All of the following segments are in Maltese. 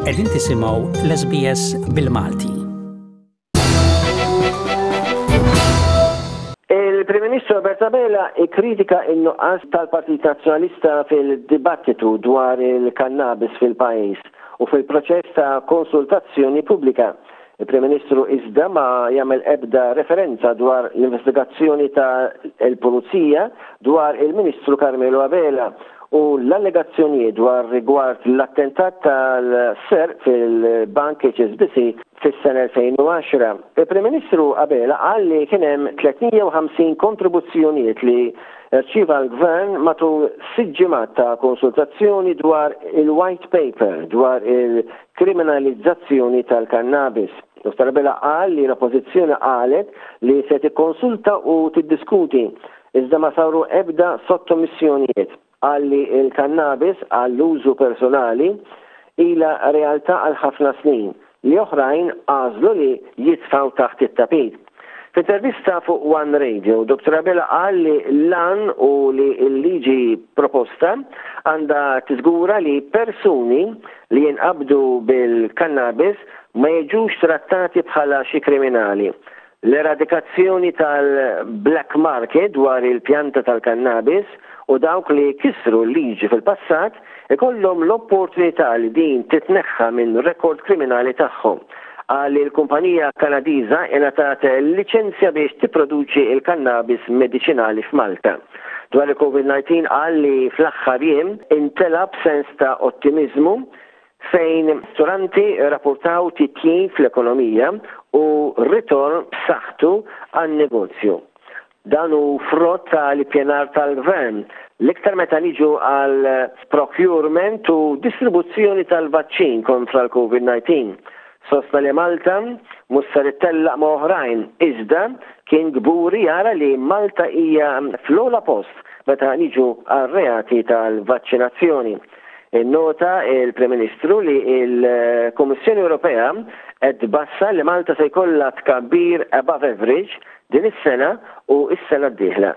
Qegħdin tisimgħu l-SBS bil-Malti. Il-Prim Ministru Albert Abela ikkritika n-nuqqas tal-Partit Nazzjonalista fil-dibattitu dwar il-kannabis fil-pajjiż u fil-proċess ta' konsultazzjoni pubblika. Il-Prim Ministru iżda ma jagħmel ebda referenza dwar l-investigazzjoni ta' il-Pulizija dwar il-Ministru Carmelo Abela u l-allegazzjonijiet dwar rigward l-attentat tal-ser fil-Bank HSBC fis-sena 2010. Il-Prim Ministru Abela qal li kien hemm 350 kontribuzzjonijiet li rċieva l-Gvern matul 6 ġimgħat ta' konsultazzjoni dwar il-White Paper dwar il-kriminalizzazzjoni tal-kannabis. Dr. Abela qal li l-Oppożizzjoni qalet li se tikkonsulta u tiddiskuti iżda ma saru ebda sottomissjonijiet. Għalli il-kannabis għall-użu personali ila realtà għal ħafna snin li oħrajn għażlu li jitfaw taħt it-tapit. F'intervista fuq One Radio, Dr. Abela qal li l-an u li l-liġi proposta għandha tiżgura li persuni li jinqabdu bil-kannabis ma jiġux trattati bħala xi kriminali. L-eradikazzjoni tal-black market dwar il-pjanta tal-kannabis u dawk li kisru l-liġi fil-passat ikollhom l-opportunità li din titneħħa minn rekord kriminali tagħhom. Għal il-kumpanija Kanadiża ingħatat licenzja biex tipproduċi il-kannabis mediċinali f'Malta. Dwar il-COVID-19 qal li fl-aħħar jiem intelab sens ta' ottimizmu fejn ristoranti rapportaw titjib fl-ekonomija u ritorn b'saħħtu għan-negozju. Dan hu frott tal-ippjanar tal-Gvern l-iktar meta niġu għal procurement u distribuzzjoni tal-vaċċin kontra l-COVID-19. Sostna li Malta mhux sar ittellaq ma' oħrajn iżda kien gburi jara li Malta hija fl-ogħla post meta niġu għal reati tal-vaċċinazzjoni. Innota il-Prim Ministru li il-Kummissjoni Ewropea qed tbassar li Malta se jkollha tkabbir above average din is-sena u s-sena d-dieħla.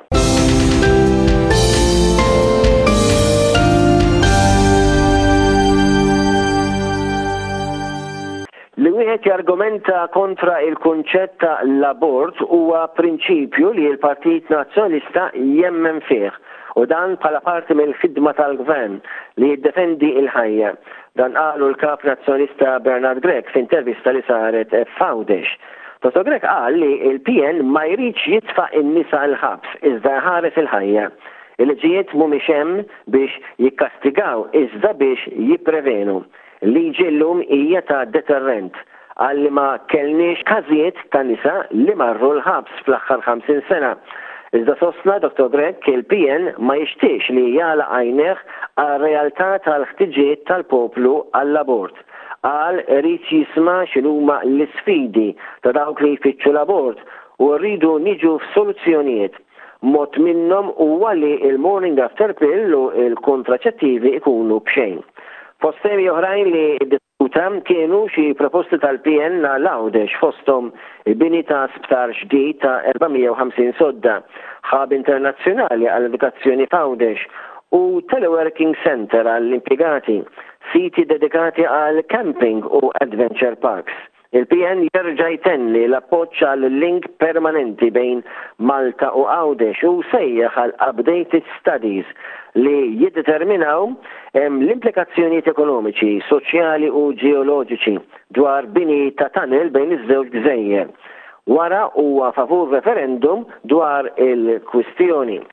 Li wieħed jargumenta kontra il-kunċett ta' l-abort huwa prinċipju li l-Partit Nazzjonalista jemmen fih u dan bħala parti mill-ħidma tal-Gvern li jiddefendi il-ħajja. Dan qalu l-Kap Nazzjonalista Bernard Gregg f'intervista li saret f'Għawdex. Dr. Gregg qal li l-PN ma jridx jitfa' in-nisa l-ħabs iżda jħares il-ħajja. Il-liġijiet mhumiex hemm biex jikkastigaw iżda biex jipprevenu. Liġi llum hija ta' deterrent għalli ma kellniex każijiet ta' nisa li marru l-ħabs fl-aħħar 50 sena. Iżda sostna Dr. Gregg il-PN ma jixtiex li jala għajneħ għal-realtà tal-ħtiġiet tal-poplu għall-abort. Għal rrid jisma' x'inhuma l-isfidi ta' dawk li jfittxu l-abort u rridu niġu f'soluzzjonijiet. Mod minnhom huwa li il-morning after pill u il-kontraċettivi ikunu b'xejn. Posteri oħrajn li diskuta kienu xi proposti tal-PN għal-Għawdex fosthom il-bini ta' sptar ġdid ta' 450 sodda, ħab internazzjonali għall-edukazzjoni f'Għawdex u teleworking center għall-impjegati, siti dedikati għal-camping u adventure parks. Il-PN jerġa' jtenni l-appoġġ għal-link permanenti bejn Malta u Għawdex u sejjaħ għal-updated studies li jiddeterminaw l-implikazzjonijiet ekonomiċi, soċjali u ġeoloġiċi dwar bini ta' tunnel bejn iż-żewġ gżejjer. Wara huwa favur referendum dwar il-kwistjoni.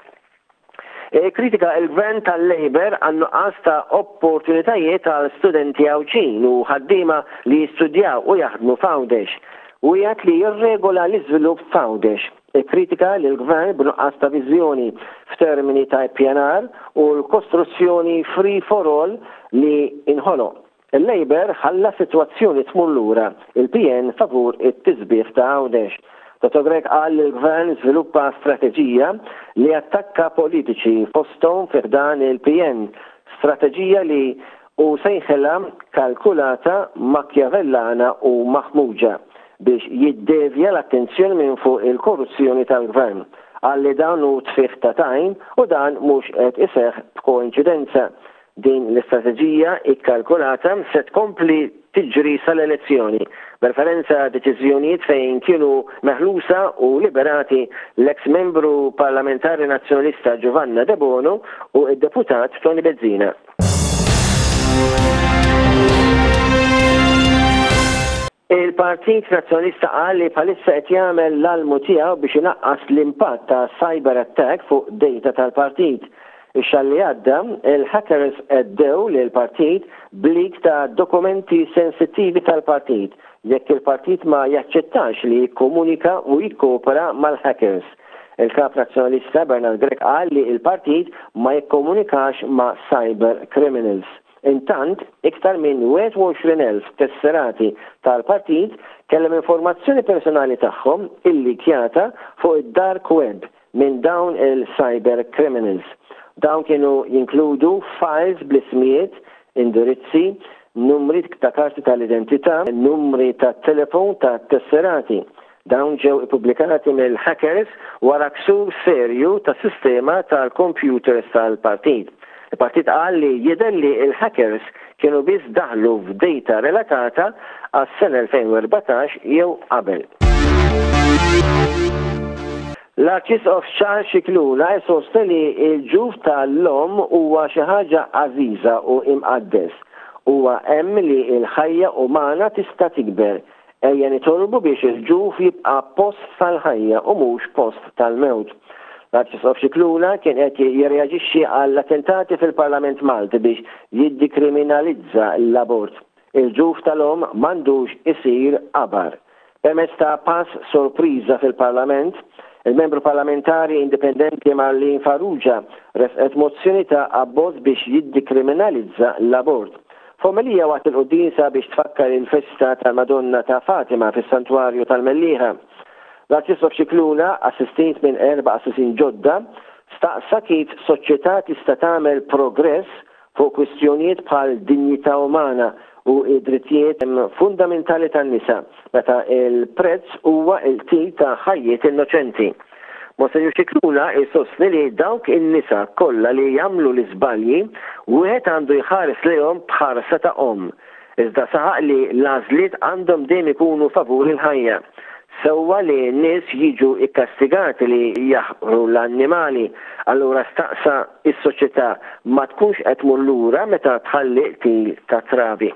Kritika il-Gvern tal-Labor għan-nuqqas ta' opportunitajiet għal studenti għawġin u ħaddiema li jistudjaw u jaħdmu f'Għawdex u jgħid li jirregola l-iżvilupp f'Għawdex. Kritika li l-Gvern b'nuqqas ta' viżjoni f'termini ta' ippjanar u l-kostruzzjoni free for all li inħoloq. Il-Labor ħalla sitwazzjoni tmur lura il-PN favur it-tisbieħ ta' Għawdex. Dr. Gregg qal li l-Gvern żviluppa strateġija li attakka politiċi fosthom fih dan il-PN, strateġija li u sejħela kalkulata, makjavellana u maħmuġa biex jiddevja l-attenzjoni minn fuq il-korruzzjoni tal-Gvern. Għalli dan u tfiħ ta' tajn u dan mhux qed iseħħ b'koinċidenza. Din l-istrateġija ikkalkulata se tkompli tiġri sal-elezzjoni b'referenza deċiżjonijiet fejn kienu meħlusa u liberati l-eks membru parlamentari nazzjonalista Giovanna De Bono u id-deputat Tony Bezzina. Il-Partit Nazzjonalista qal li bħalissa qed jagħmel l-almu tiegħu biex inaqqas l-impatt ta' cyber attack fuq data tal-partit. Ix-xahar li għadda, il-hackers għeddew lill-partit blik ta' dokumenti sensittivi tal-partit jekk il-partit ma jaċċettax li jikkomunika u jikkopera mal-hackers. Il-kap nazzjonalista Bernard Gregg qal li il-partit ma jikkomunikax ma' cyber criminals. Intant, iktar minn 21,000 tesserati tal-partit kellhom informazzjoni personali tagħhom illikjata fuq id-dark web minn dawn il-cyber criminals. Dawn kienu jinkludu files bl-ismijiet, indirizzi, numri ta' karti tal-identità, numri ta' telefon ta' tesserati. Dawn ġew ippubblikati mill-hackers wara ksur serju ta' sistema tal-computers tal-partit. Il-partit qal li jidher li il-hackers kienu biss daħlu f'data relatata għas-sena 2014 jew qabel. L-Arċisqof Charles Scicluna jsosti li l-ġuf tal-lom huwa xi ħaġa għażiża u imqaddes. Huwa hemm li l-ħajja umana tista' tikber. Ejja nitolbu biex il-ġuf jibqa' post tal-ħajja u mhux post tal-mewt. L-Arċisqof Scicluna kien qed jirreaġixxi għall-attentati fil-Parlament Malti biex jiddikriminalizza l-abort. Il-ġuf tal-om m'għandux isir qabar. Permezz ta' pass sorpriża fil-Parlament, il-membru parlamentari indipendenti Marlene Farrugia resqet mozzjoni ta' abbozz biex jiddikriminalizza l-abort. Fomelija waqt il-qudisa biex tfakkar il-festa tal-Madonna ta' Fatima fis-Santwarju tal-Mellieħa. L-Arċisqof Scicluna, assistent minn 4 assissin ġodda, staqsa kif soċjetà tista' tagħmel progress fuq kwistjonijiet bħal dinjità umana u id-drittijiet fundamentali tan-nisa, meta il-prezz huwa il-til ta' ħajjiet innoċenti. Monsignor Scicluna jsostni li dawk in-nisa kollha li jagħmlu l-iżbalji wieħed għandu jħares lejhom bħarsa ta' om. Iżda saħaq li l-għażliet għandhom dejjem ikunu favur il-ħajja. Sewwa li n-nies jiġu ikkastigati li jaħru l-annimali, allura staqsa is-soċjetà ma tkunx qed tmur lura meta tħalli til ta' trabi.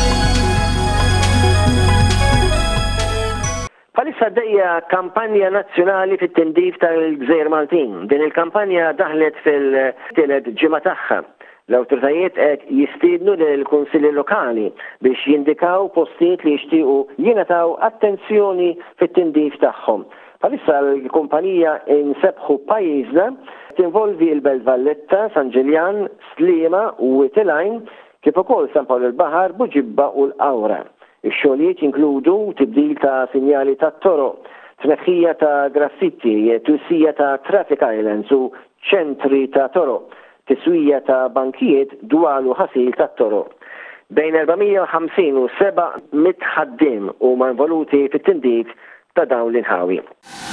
Palissa dejja kampanja nazzjonali fit-tindif tal-Gżejjer Maltin. Din il-kampanja daħlet fil-tielet ġimgħa tagħha. L-awtoritajiet qed jistiednu lill-kunsilli lokali biex jindikaw postijiet li jixtiequ jingħataw attenzjoni fit-tindif tagħhom. Palissa l-kumpanija insebħu pajjiżna tinvolvi l-Belt Valletta, San Ġiljan, Sliema u Witilajn kif ukoll San Pawl il-Baħar, Buġibba u l-Awra. Ix-xogħlijiet jinkludu tibdil ta' sinjali tat-toroq, tneħħija ta' graffiti, twissija ta' traffic islands u ċentri ta' toroq, tiswija ta' bankijiet dwar u ħasil tat-toroq. Bejn 450 u 700 ħaddiem huma involuti fit-tindif ta' dawn l-inħawi.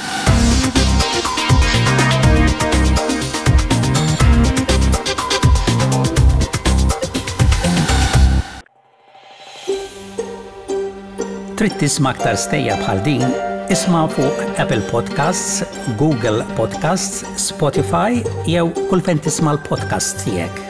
Trid tisma' aktar stejja bħal din, isma' fuq Apple Podcasts, Google Podcasts, Spotify jew kull fejn tisma' l-podcast tiegħek.